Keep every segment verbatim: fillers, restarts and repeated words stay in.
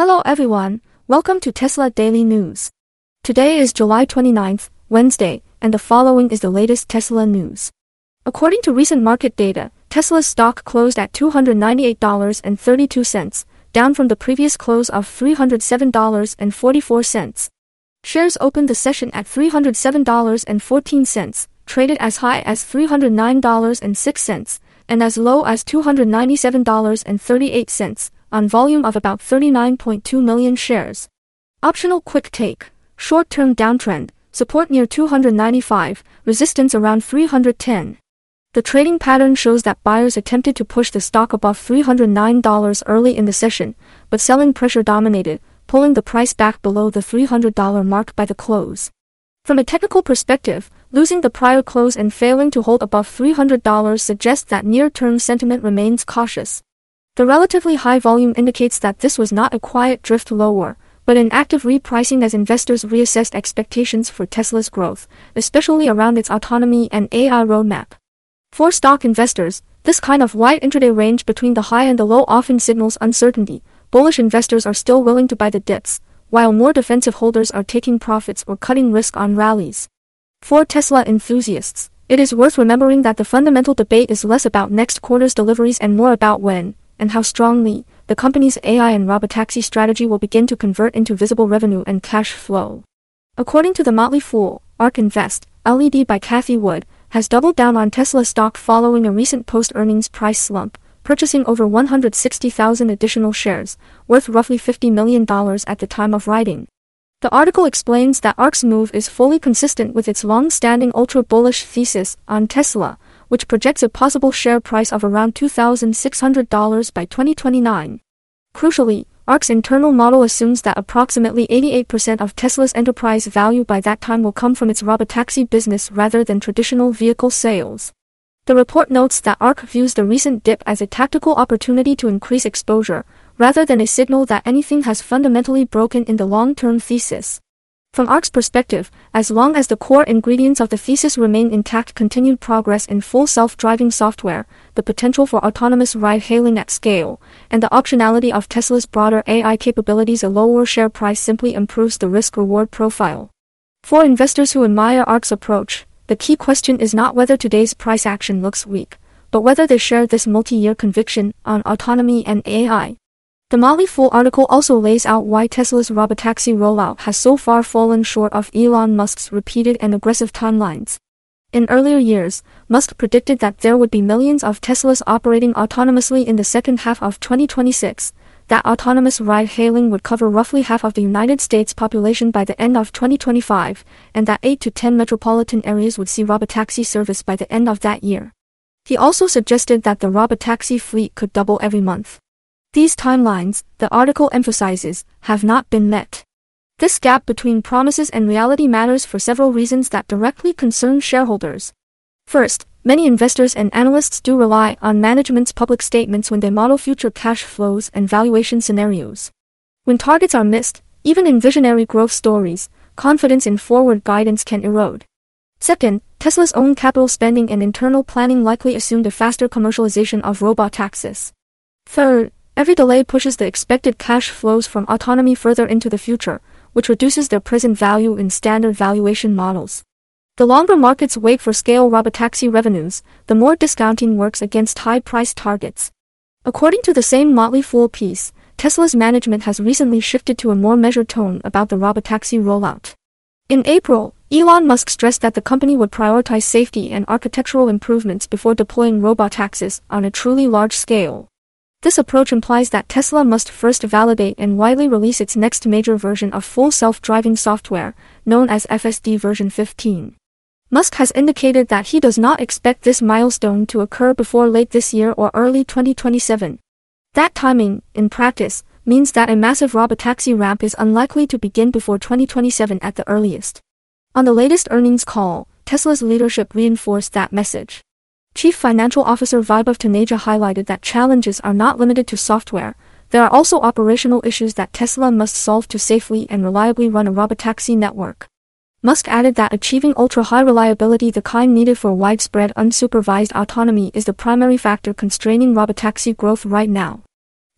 Hello everyone, welcome to Tesla Daily News. Today is July twenty-ninth, Wednesday, and the following is the latest Tesla news. According to recent market data, Tesla's stock closed at two hundred ninety-eight dollars and thirty-two cents, down from the previous close of three hundred seven dollars and forty-four cents. Shares opened the session at three hundred seven dollars and fourteen cents, traded as high as three hundred nine dollars and six cents, and as low as two hundred ninety-seven dollars and thirty-eight cents, on volume of about thirty-nine point two million shares. Optional quick take, short-term downtrend, support near two hundred ninety-five, resistance around three hundred ten. The trading pattern shows that buyers attempted to push the stock above three hundred nine dollars early in the session, but selling pressure dominated, pulling the price back below the three hundred dollars mark by the close. From a technical perspective, losing the prior close and failing to hold above three hundred dollars suggests that near-term sentiment remains cautious. The relatively high volume indicates that this was not a quiet drift lower, but an active repricing as investors reassessed expectations for Tesla's growth, especially around its autonomy and A I roadmap. For stock investors, this kind of wide intraday range between the high and the low often signals uncertainty. Bullish investors are still willing to buy the dips, while more defensive holders are taking profits or cutting risk on rallies. For Tesla enthusiasts, it is worth remembering that the fundamental debate is less about next quarter's deliveries and more about when, and how strongly, the company's A I and robotaxi strategy will begin to convert into visible revenue and cash flow. According to The Motley Fool, ARK Invest, L E D by Cathie Wood, has doubled down on Tesla stock following a recent post-earnings price slump, purchasing over one hundred sixty thousand additional shares, worth roughly fifty million dollars at the time of writing. The article explains that ARK's move is fully consistent with its long-standing ultra-bullish thesis on Tesla, which projects a possible share price of around two thousand six hundred dollars by twenty twenty-nine. Crucially, ARK's internal model assumes that approximately eighty-eight percent of Tesla's enterprise value by that time will come from its robotaxi business rather than traditional vehicle sales. The report notes that ARK views the recent dip as a tactical opportunity to increase exposure, rather than a signal that anything has fundamentally broken in the long-term thesis. From ARK's perspective, as long as the core ingredients of the thesis remain intact, continued progress in full self-driving software, the potential for autonomous ride-hailing at scale, and the optionality of Tesla's broader A I capabilities, a lower share price simply improves the risk-reward profile. For investors who admire ARK's approach, the key question is not whether today's price action looks weak, but whether they share this multi-year conviction on autonomy and A I. The Motley Fool article also lays out why Tesla's robotaxi rollout has so far fallen short of Elon Musk's repeated and aggressive timelines. In earlier years, Musk predicted that there would be millions of Teslas operating autonomously in the second half of twenty twenty-six, that autonomous ride-hailing would cover roughly half of the United States population by the end of twenty twenty-five, and that eight to ten metropolitan areas would see robotaxi service by the end of that year. He also suggested that the robotaxi fleet could double every month. These timelines, the article emphasizes, have not been met. This gap between promises and reality matters for several reasons that directly concern shareholders. First, many investors and analysts do rely on management's public statements when they model future cash flows and valuation scenarios. When targets are missed, even in visionary growth stories, confidence in forward guidance can erode. Second, Tesla's own capital spending and internal planning likely assumed a faster commercialization of robotaxis. Third, every delay pushes the expected cash flows from autonomy further into the future, which reduces their present value in standard valuation models. The longer markets wait for scale robotaxi revenues, the more discounting works against high-priced targets. According to the same Motley Fool piece, Tesla's management has recently shifted to a more measured tone about the robotaxi rollout. In April, Elon Musk stressed that the company would prioritize safety and architectural improvements before deploying robotaxis on a truly large scale. This approach implies that Tesla must first validate and widely release its next major version of full self-driving software, known as F S D version fifteen. Musk has indicated that he does not expect this milestone to occur before late this year or early twenty twenty-seven. That timing, in practice, means that a massive robotaxi ramp is unlikely to begin before twenty twenty-seven at the earliest. On the latest earnings call, Tesla's leadership reinforced that message. Chief Financial Officer Vaibhav Taneja highlighted that challenges are not limited to software. There are also operational issues that Tesla must solve to safely and reliably run a robotaxi network. Musk added that achieving ultra-high reliability, the kind needed for widespread unsupervised autonomy, is the primary factor constraining robotaxi growth right now.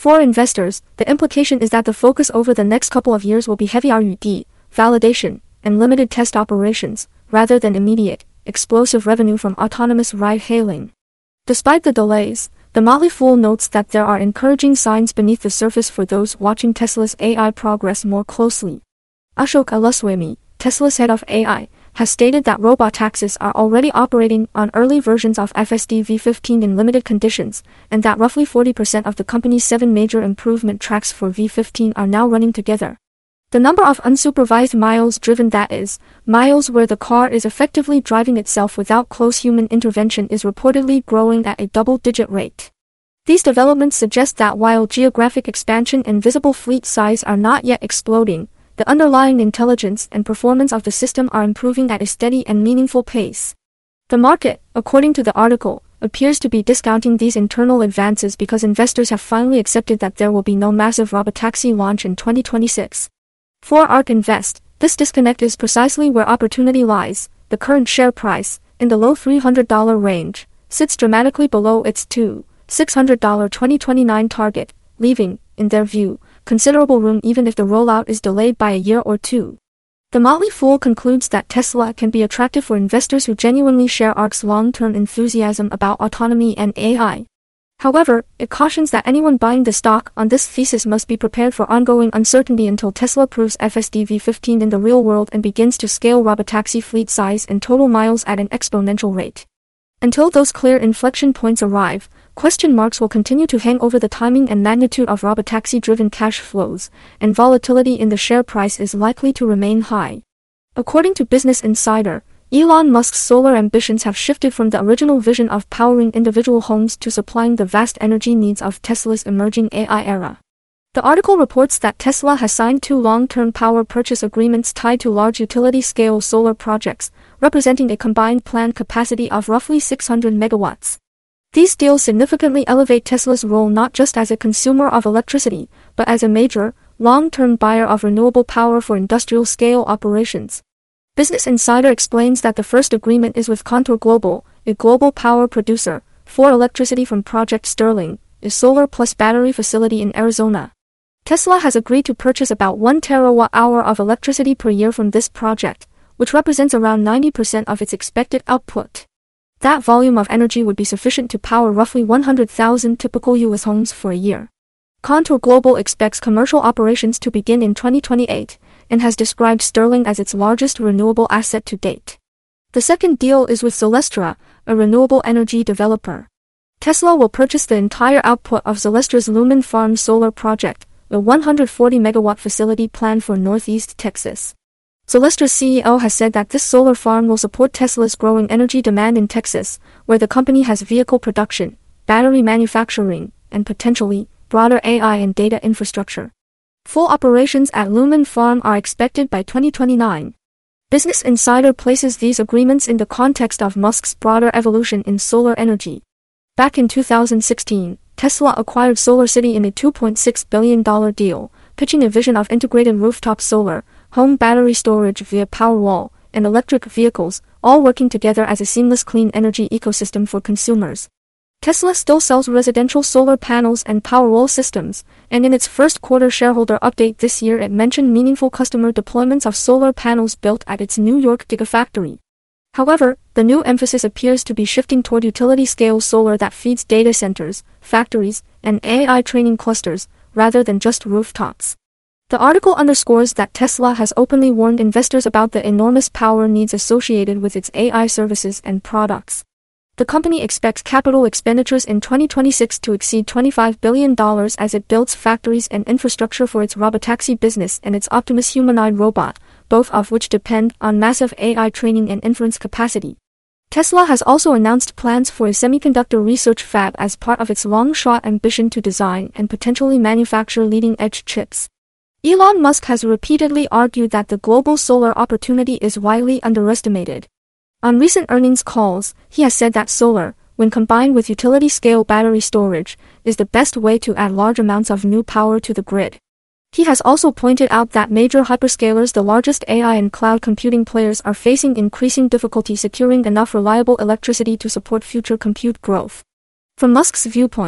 For investors, the implication is that the focus over the next couple of years will be heavy R and D, validation, and limited test operations, rather than immediate, explosive revenue from autonomous ride-hailing. Despite the delays, The Motley Fool notes that there are encouraging signs beneath the surface for those watching Tesla's A I progress more closely. Ashok Aluswamy, Tesla's head of A I, has stated that robotaxis are already operating on early versions of F S D V fifteen in limited conditions, and that roughly forty percent of the company's seven major improvement tracks for V fifteen are now running together. The number of unsupervised miles driven, that is, miles where the car is effectively driving itself without close human intervention, is reportedly growing at a double-digit rate. These developments suggest that while geographic expansion and visible fleet size are not yet exploding, the underlying intelligence and performance of the system are improving at a steady and meaningful pace. The market, according to the article, appears to be discounting these internal advances because investors have finally accepted that there will be no massive robotaxi launch in twenty twenty-six. For ARK Invest, this disconnect is precisely where opportunity lies. The current share price, in the low three hundred dollars range, sits dramatically below its two thousand six hundred dollars twenty twenty-nine target, leaving, in their view, considerable room even if the rollout is delayed by a year or two. The Motley Fool concludes that Tesla can be attractive for investors who genuinely share ARK's long-term enthusiasm about autonomy and A I. However, it cautions that anyone buying the stock on this thesis must be prepared for ongoing uncertainty until Tesla proves F S D V fifteen in the real world and begins to scale robotaxi fleet size and total miles at an exponential rate. Until those clear inflection points arrive, question marks will continue to hang over the timing and magnitude of robotaxi-driven cash flows, and volatility in the share price is likely to remain high. According to Business Insider, Elon Musk's solar ambitions have shifted from the original vision of powering individual homes to supplying the vast energy needs of Tesla's emerging A I era. The article reports that Tesla has signed two long-term power purchase agreements tied to large utility-scale solar projects, representing a combined planned capacity of roughly six hundred megawatts. These deals significantly elevate Tesla's role not just as a consumer of electricity, but as a major, long-term buyer of renewable power for industrial-scale operations. Business Insider explains that the first agreement is with Contour Global, a global power producer, for electricity from Project Sterling, a solar plus battery facility in Arizona. Tesla has agreed to purchase about one terawatt hour of electricity per year from this project, which represents around ninety percent of its expected output. That volume of energy would be sufficient to power roughly one hundred thousand typical U S homes for a year. Contour Global expects commercial operations to begin in twenty twenty-eight, and has described Sterling as its largest renewable asset to date. The second deal is with Celestra, a renewable energy developer. Tesla will purchase the entire output of Celestra's Lumen Farm solar project, a one hundred forty megawatt facility planned for Northeast Texas. Celestra's C E O has said that this solar farm will support Tesla's growing energy demand in Texas, where the company has vehicle production, battery manufacturing, and potentially, broader A I and data infrastructure. Full operations at Lumen Farm are expected by twenty twenty-nine. Business Insider places these agreements in the context of Musk's broader evolution in solar energy. Back in two thousand sixteen, Tesla acquired SolarCity in a two point six billion dollars deal, pitching a vision of integrated rooftop solar, home battery storage via Powerwall, and electric vehicles, all working together as a seamless clean energy ecosystem for consumers. Tesla still sells residential solar panels and Powerwall systems, and in its first quarter shareholder update this year it mentioned meaningful customer deployments of solar panels built at its New York Gigafactory. However, the new emphasis appears to be shifting toward utility-scale solar that feeds data centers, factories, and A I training clusters, rather than just rooftops. The article underscores that Tesla has openly warned investors about the enormous power needs associated with its A I services and products. The company expects capital expenditures in twenty twenty-six to exceed twenty-five billion dollars as it builds factories and infrastructure for its robotaxi business and its Optimus humanoid robot, both of which depend on massive A I training and inference capacity. Tesla has also announced plans for a semiconductor research fab as part of its long-shot ambition to design and potentially manufacture leading-edge chips. Elon Musk has repeatedly argued that the global solar opportunity is widely underestimated. On recent earnings calls, he has said that solar, when combined with utility-scale battery storage, is the best way to add large amounts of new power to the grid. He has also pointed out that major hyperscalers, the largest A I and cloud computing players, are facing increasing difficulty securing enough reliable electricity to support future compute growth. From Musk's viewpoint,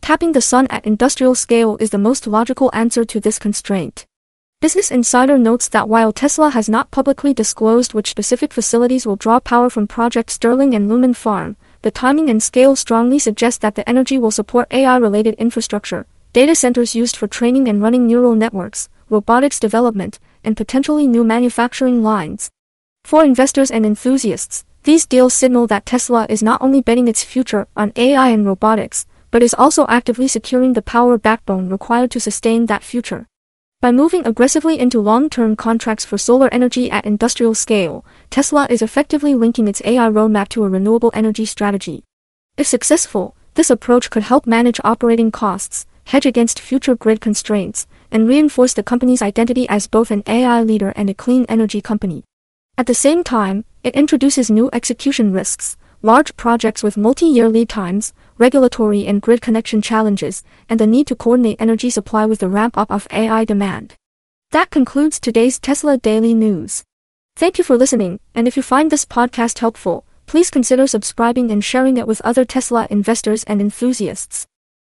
Tapping the sun at industrial scale is the most logical answer to this constraint. Business Insider notes that while Tesla has not publicly disclosed which specific facilities will draw power from Project Sterling and Lumen Farm, the timing and scale strongly suggest that the energy will support A I-related infrastructure, data centers used for training and running neural networks, robotics development, and potentially new manufacturing lines. For investors and enthusiasts, these deals signal that Tesla is not only betting its future on A I and robotics, but is also actively securing the power backbone required to sustain that future. By moving aggressively into long-term contracts for solar energy at industrial scale, Tesla is effectively linking its A I roadmap to a renewable energy strategy. If successful, this approach could help manage operating costs, hedge against future grid constraints, and reinforce the company's identity as both an A I leader and a clean energy company. At the same time, it introduces new execution risks, large projects with multi-year lead times, regulatory and grid connection challenges, and the need to coordinate energy supply with the ramp-up of A I demand. That concludes today's Tesla Daily News. Thank you for listening, and if you find this podcast helpful, please consider subscribing and sharing it with other Tesla investors and enthusiasts.